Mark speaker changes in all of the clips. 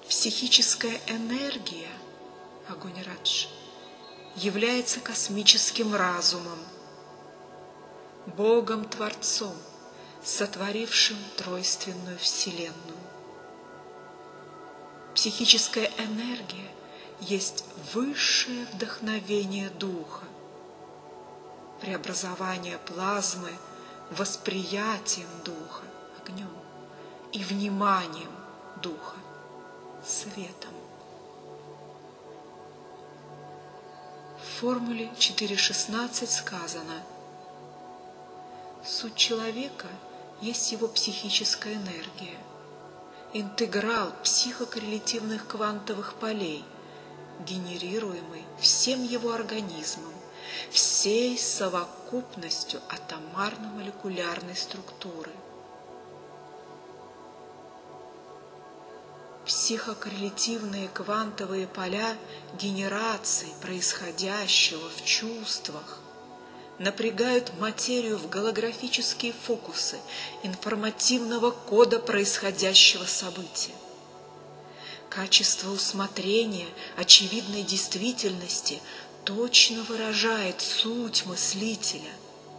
Speaker 1: Психическая энергия, огонь Радж, является космическим разумом, Богом-творцом, сотворившим тройственную Вселенную. Психическая энергия есть высшее вдохновение Духа, преобразование плазмы восприятием Духа, огнем, и вниманием Духа, светом. В формуле 4.16 сказано: суть человека есть его психическая энергия, интеграл психокоррелятивных квантовых полей, генерируемый всем его организмом, всей совокупностью атомарно-молекулярной структуры. Психокоррелятивные квантовые поля генерации происходящего в чувствах напрягают материю в голографические фокусы информативного кода происходящего события. Качество усмотрения очевидной действительности точно выражает суть мыслителя.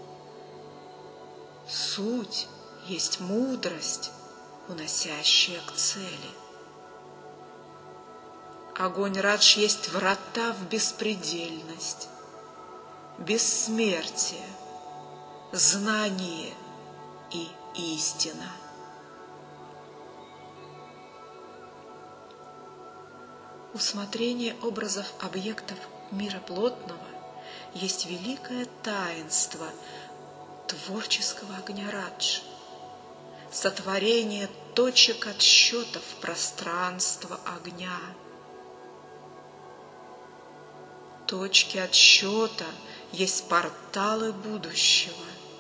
Speaker 1: Суть есть мудрость, уносящая к цели. Огонь Радж есть врата в беспредельность, бессмертие, знание и истина. Усмотрение образов объектов мира плотного есть великое таинство творческого огня Радж, сотворение точек отсчета в пространство огня. Точки отсчета есть порталы будущего.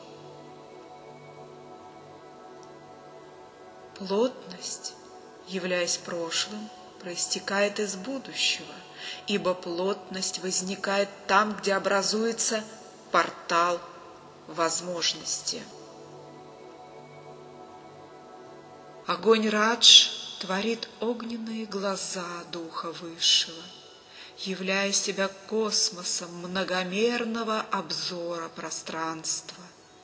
Speaker 1: Плотность, являясь прошлым, проистекает из будущего, ибо плотность возникает там, где образуется портал возможности. Огонь Радж творит огненные глаза Духа Высшего, являя себя космосом многомерного обзора пространства.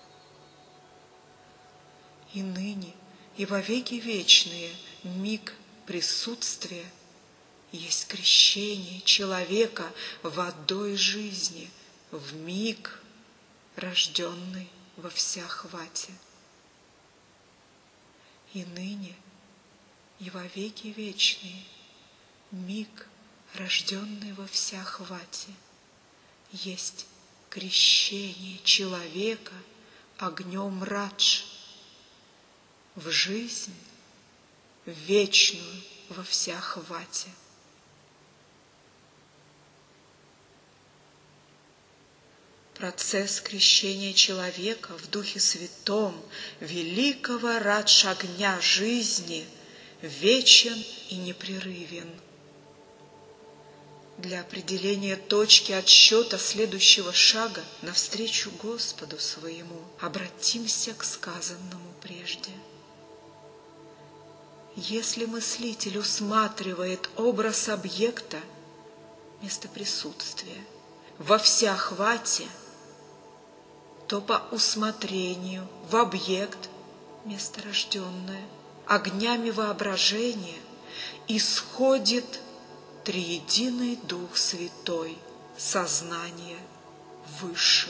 Speaker 1: И ныне, и во веки вечные миг присутствия есть крещение человека водой жизни в миг, рожденный во всеохвате. И ныне, и во веки вечные миг, рожденный во всеохвате, есть крещение человека огнем Радж в жизнь вечную во всеохвате. Процесс крещения человека в Духе Святом великого Радж огня жизни вечен и непрерывен. Для определения точки отсчета следующего шага навстречу Господу своему обратимся к сказанному прежде. Если мыслитель усматривает образ объекта, место присутствия, во всеохвате, то по усмотрению в объект, место рожденное, огнями воображения исходит Триединый Дух Святой, сознание Высшего.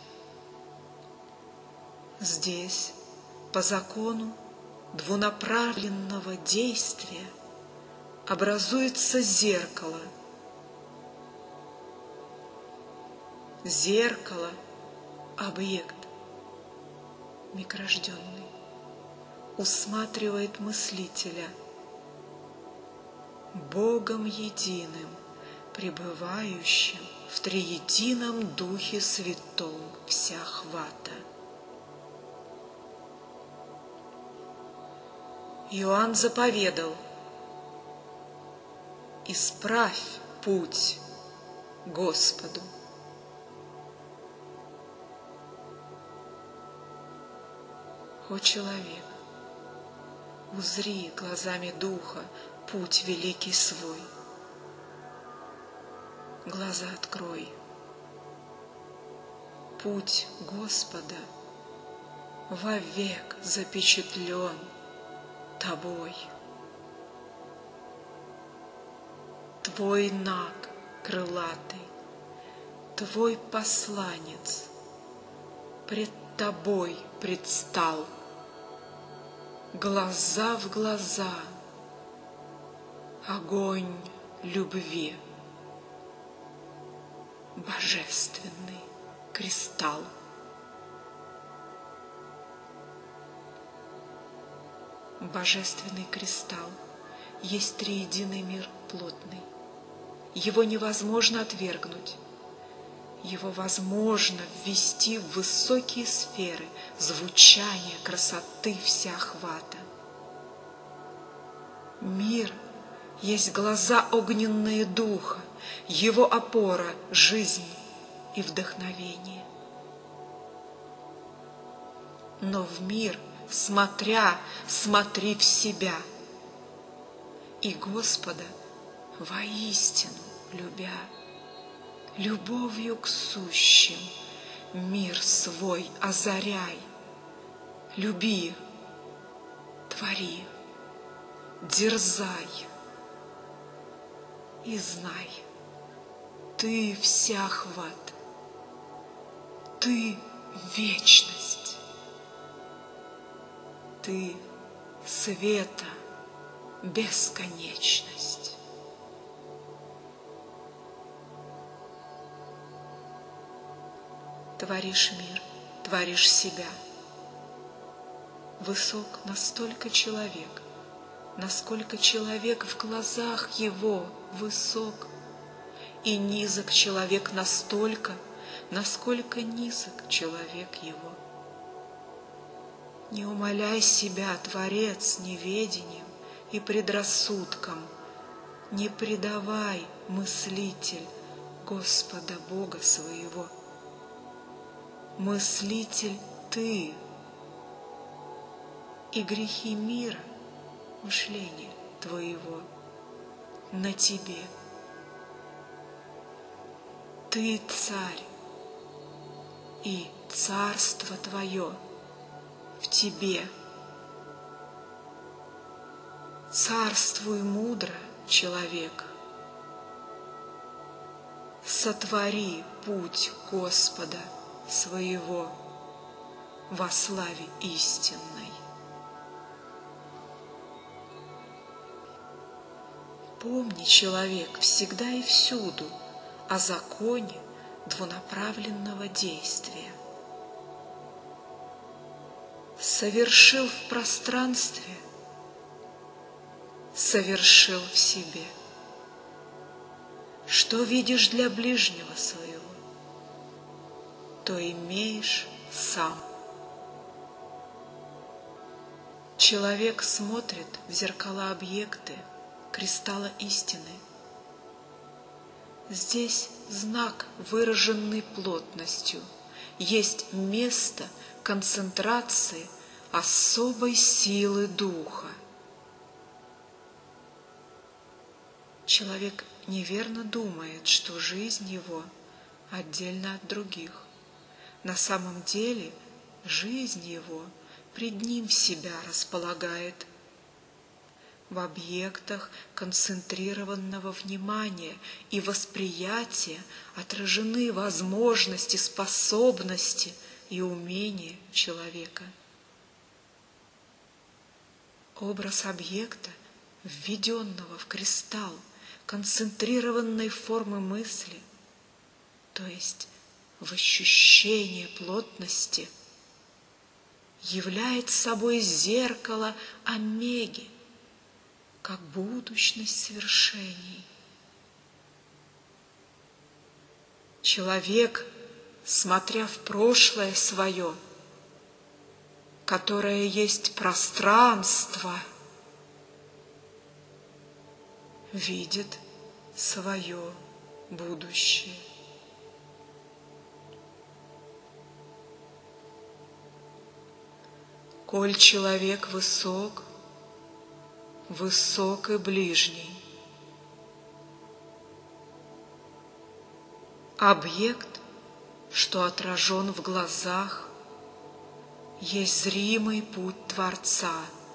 Speaker 1: Здесь, по закону двунаправленного действия, образуется зеркало. Зеркало – объект, миг-рожденный, усматривает мыслителя Богом единым, пребывающим в Триедином Духе Святом всеохвата. Иоанн заповедал: «Исправь путь Господу». О человек, узри глазами Духа путь великий свой. Глаза открой. Путь Господа вовек запечатлен тобой. Твой наг крылатый, твой посланец пред тобой предстал, глаза в глаза, огонь любви, божественный кристалл. Божественный кристалл есть триединый мир плотный. Его невозможно отвергнуть. Его возможно ввести в высокие сферы звучания, красоты всеохвата. Мир есть глаза огненные духа, его опора — жизнь и вдохновение. Но в мир, смотри в себя, и Господа воистину любя, любовью к сущим мир свой озаряй. Люби, твори, дерзай и знай, ты всеохват, ты вечность, ты света бесконечность. Творишь мир, творишь себя. Высок настолько человек, насколько человек в глазах его высок, и низок человек настолько, насколько низок человек его. Не умаляй себя, Творец, неведением и предрассудком, не предавай, мыслитель, Господа Бога своего. Мыслитель ты, и грехи мира, мышления твоего, на тебе. Ты царь, и царство твое в тебе. Царствуй мудро, человек, сотвори путь Господа своего во славе истинной. Помни, человек, всегда и всюду о законе двунаправленного действия. Совершил в пространстве, совершил в себе. Что видишь для ближнего своего, то имеешь сам. Человек смотрит в зеркала объекты кристалла истины. Здесь знак, выраженный плотностью, есть место концентрации особой силы духа. Человек неверно думает, что жизнь его отдельно от других. На самом деле жизнь его пред ним себя располагает. В объектах концентрированного внимания и восприятия отражены возможности, способности и умения человека. Образ объекта, введенного в кристалл концентрированной формы мысли, то есть в ощущение плотности, является собой зеркало омеги, как будущность свершений. Человек, смотря в прошлое свое, которое есть пространство, видит свое будущее. Коль человек высок, высок и ближний. Объект, что отражен в глазах, есть зримый путь Творца.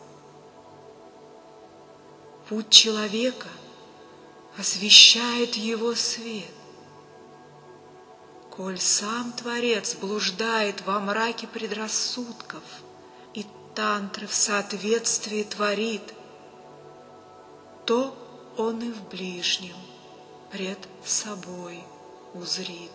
Speaker 1: Путь человека освещает его свет. Коль сам Творец блуждает во мраке предрассудков и тантры в соответствии творит, то он и в ближнем пред собой узрит.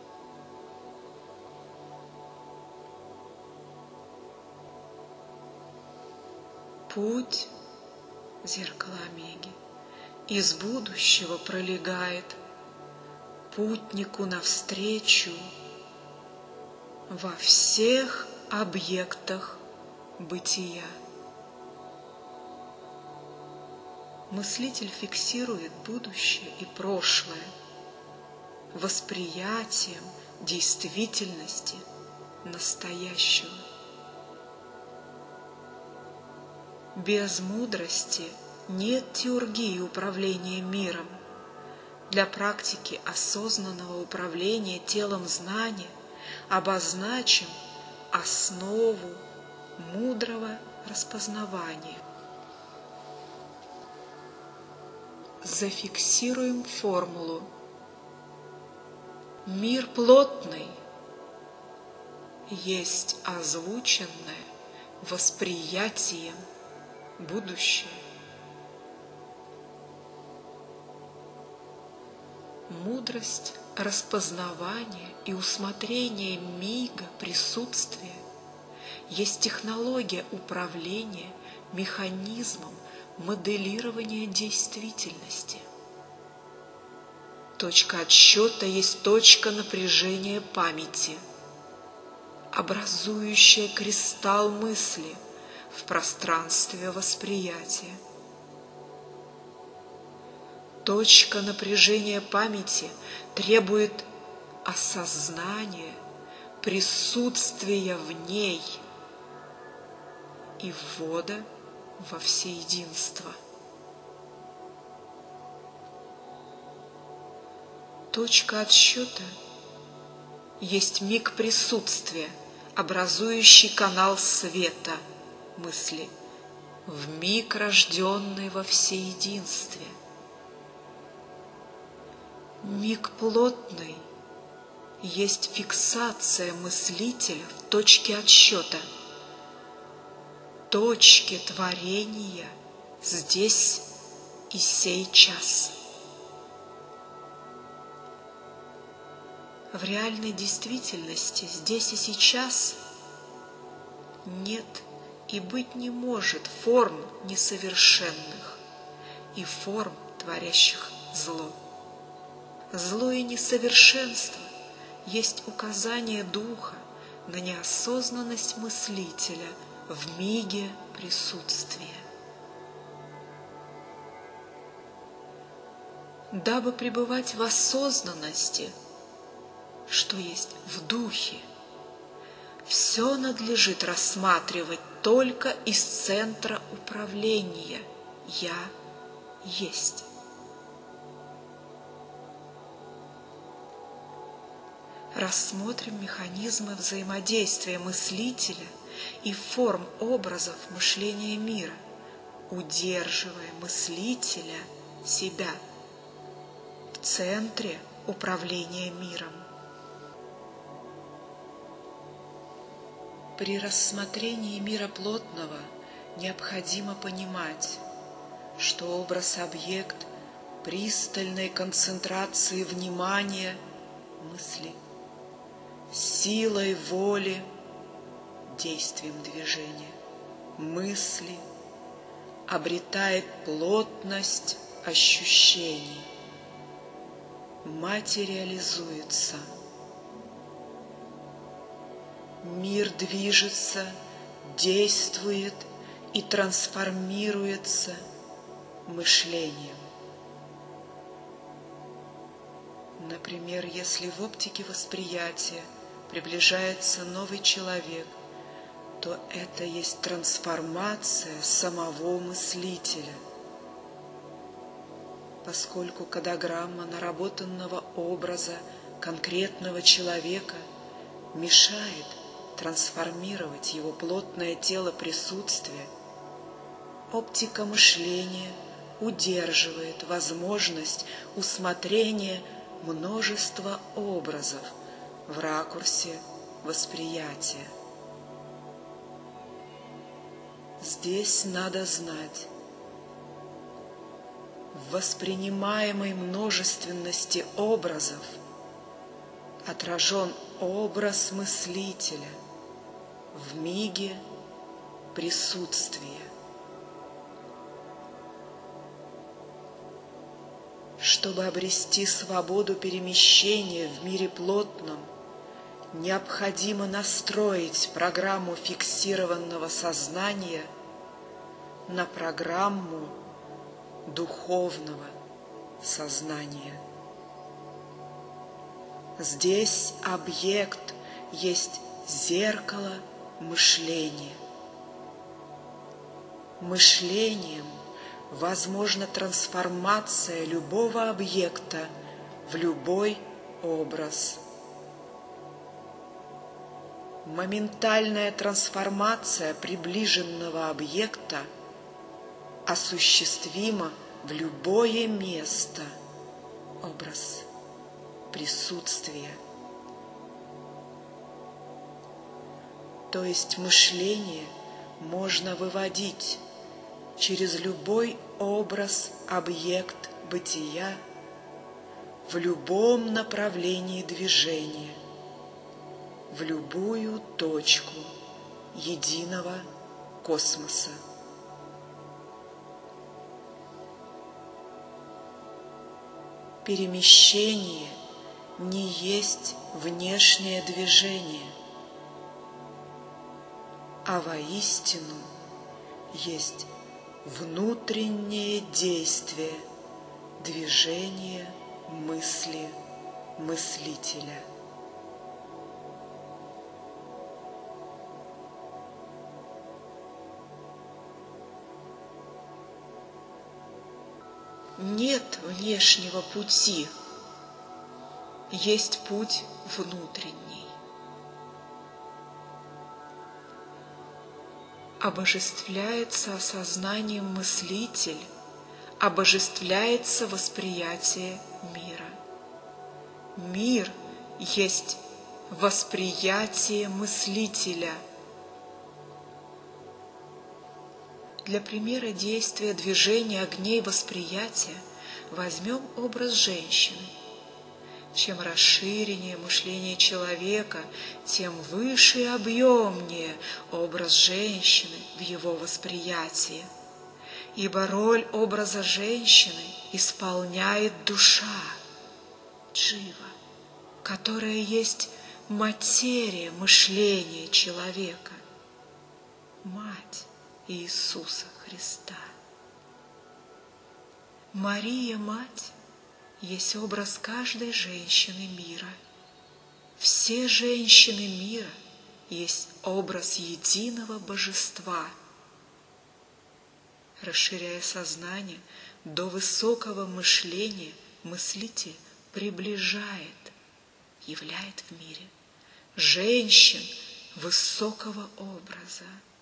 Speaker 1: Путь, зеркало Омеги, из будущего пролегает путнику навстречу во всех объектах бытия. Мыслитель фиксирует будущее и прошлое восприятием действительности настоящего. Без мудрости нет теургии управления миром. Для практики осознанного управления телом знания обозначим основу мудрого распознавания. Зафиксируем формулу. Мир плотный есть озвученное восприятием будущее. Мудрость распознавания и усмотрения мига присутствия есть технология управления механизмом моделирования действительности. Точка отсчета есть точка напряжения памяти, образующая кристалл мысли в пространстве восприятия. Точка напряжения памяти требует осознания, присутствия в ней и ввода во всеединство. Точка отсчета есть миг присутствия, образующий канал света мысли, в миг рожденный во всеединстве. Миг плотный есть фиксация мыслителя в точке отсчета, точке творения здесь и сейчас. В реальной действительности здесь и сейчас нет и быть не может форм несовершенных и форм, творящих зло. Зло и несовершенство есть указание духа на неосознанность мыслителя в миге присутствия. Дабы пребывать в осознанности, что есть в духе, все надлежит рассматривать только из центра управления «Я есть». Рассмотрим механизмы взаимодействия мыслителя и форм образов мышления мира, удерживая мыслителя себя в центре управления миром. При рассмотрении мира плотного необходимо понимать, что образ-объект пристальной концентрации внимания мысли, силой воли, действием движения, мысли обретает плотность ощущений, материализуется. Мир движется, действует и трансформируется мышлением. Например, если в оптике восприятия приближается новый человек, то это есть трансформация самого мыслителя, поскольку кодограмма наработанного образа конкретного человека мешает трансформировать его плотное тело присутствия, оптика мышления удерживает возможность усмотрения множества образов в ракурсе восприятия. Здесь надо знать, в воспринимаемой множественности образов отражен образ мыслителя в миге присутствия. Чтобы обрести свободу перемещения в мире плотном, необходимо настроить программу фиксированного сознания на программу духовного сознания. Здесь объект есть зеркало мышления. Мышлением возможна трансформация любого объекта в любой образ. Моментальная трансформация приближенного объекта осуществима в любое место, образ присутствия. То есть мышление можно выводить через любой образ, объект бытия в любом направлении движения, в любую точку единого космоса. Перемещение не есть внешнее движение, а воистину есть внутреннее действие движения мысли мыслителя. Нет внешнего пути, есть путь внутренний. Обожествляется осознанием мыслитель, обожествляется восприятие мира. Мир есть восприятие мыслителя. Для примера действия движения огней восприятия возьмем образ женщины. Чем расширеннее мышление человека, тем выше и объемнее образ женщины в его восприятии. Ибо роль образа женщины исполняет душа, джива, которая есть материя мышления человека, мать Иисуса Христа. Мария, мать, есть образ каждой женщины мира. Все женщины мира есть образ единого божества. Расширяя сознание до высокого мышления, мыслитель приближает, являет в мире женщин высокого образа.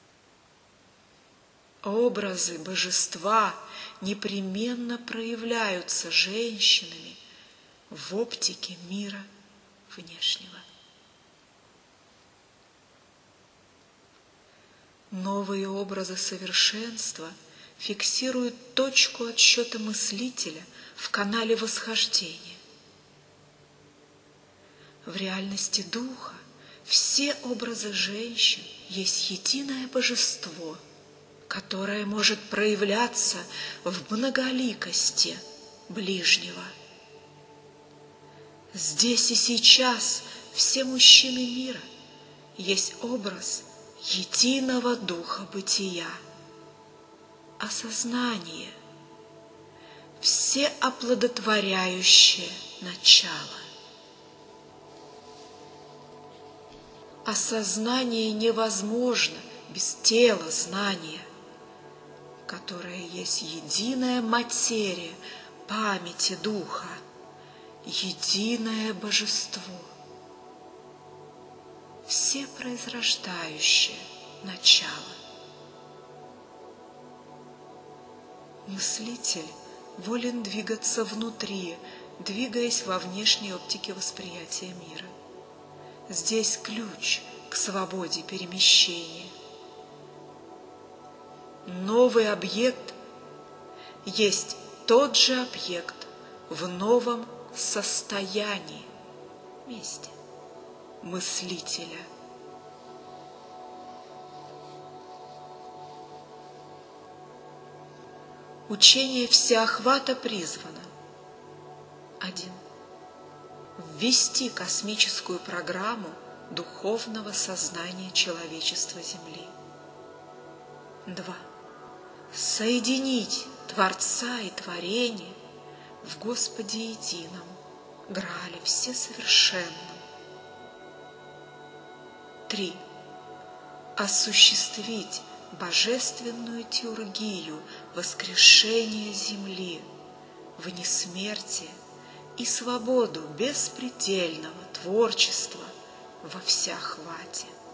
Speaker 1: Образы божества непременно проявляются женщинами в оптике мира внешнего. Новые образы совершенства фиксируют точку отсчета мыслителя в канале восхождения. В реальности духа все образы женщин есть единое божество, которое может проявляться в многоликости ближнего. Здесь и сейчас все мужчины мира есть образ единого духа бытия, осознание, все оплодотворяющее начало. Осознание невозможно без тела знания, которое есть единая материя памяти Духа, единое Божество, всепроизрождающее начало. Мыслитель волен двигаться внутри, двигаясь во внешней оптике восприятия мира. Здесь ключ к свободе перемещения. Новый объект есть тот же объект в новом состоянии, месте мыслителя. Учение всеохвата призвано: 1. Ввести космическую программу духовного сознания человечества Земли. 2. Соединить Творца и творение в Господе едином, Граале всесовершенном. 3. Осуществить божественную теургию воскрешения Земли в несмертие и свободу беспредельного творчества во всеохвате.